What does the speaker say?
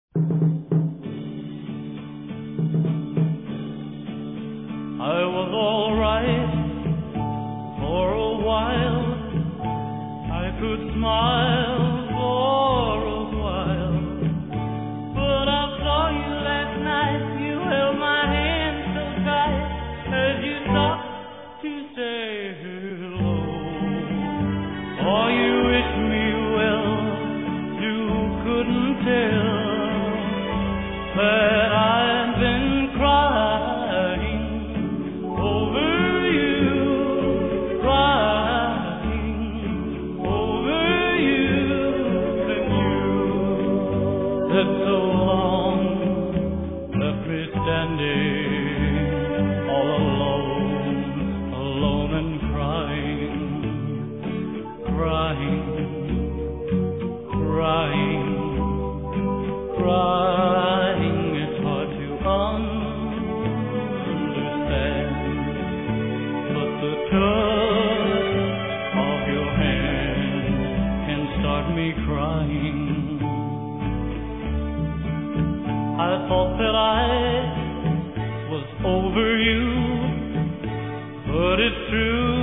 I was alright for a while. I could smile for a while. But I saw you last night. You held my hand so tight as you stopped to say hello. Oh, you wish me well. You couldn't tell that I've been crying over you, crying over you, and you that so long left me standing all alone, alone and crying, crying, crying, crying. It's hard to understand, but the touch of your hand can start me crying. I thought that I was over you, but it's true.